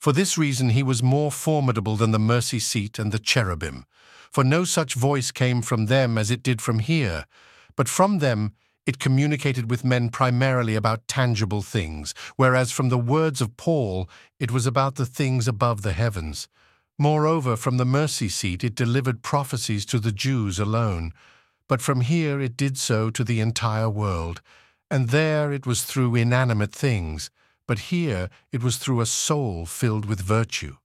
For this reason he was more formidable than the mercy seat and the cherubim. For no such voice came from them as it did from here, but from them it communicated with men primarily about tangible things, whereas from the words of Paul it was about the things above the heavens. Moreover, from the mercy seat it delivered prophecies to the Jews alone, but from here it did so to the entire world, and there it was through inanimate things, but here it was through a soul filled with virtue.